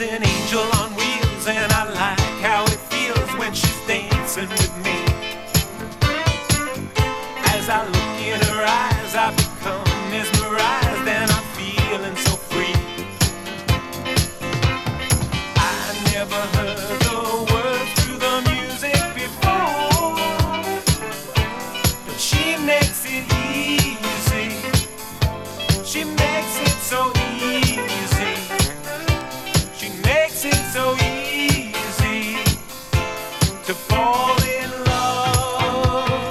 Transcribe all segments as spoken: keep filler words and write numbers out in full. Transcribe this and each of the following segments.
an angel on wheels, and I like how it feels when she's dancing with me. As I look in her eyes, I become mesmerized, and I'm feeling so free. I never heard the words to the music before, but she makes it easy. She makes it so easy. She makes it so easy to fall in love.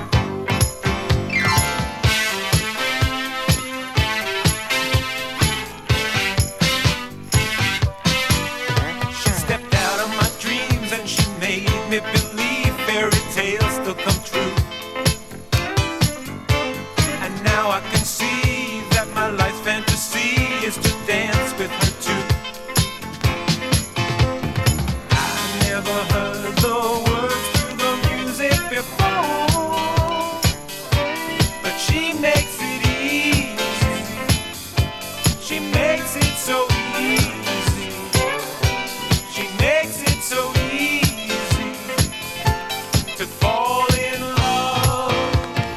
She stepped out of my dreams and she made me believe fairy tales still come true. And now I can see that my life's fantasy is to dance with her too. I never heard the words to the music before, but she makes it easy. She makes it so easy. She makes it so easy to fall in love.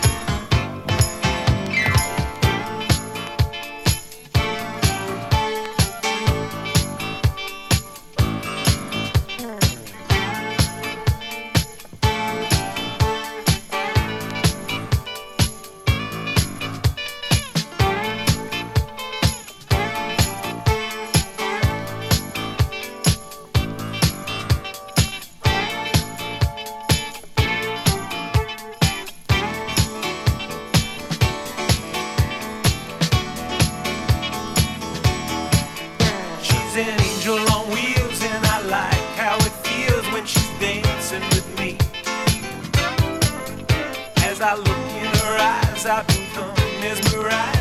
She's an angel on wheels, and I like how it feels when she's dancing with me. As I look in her eyes, I become mesmerized.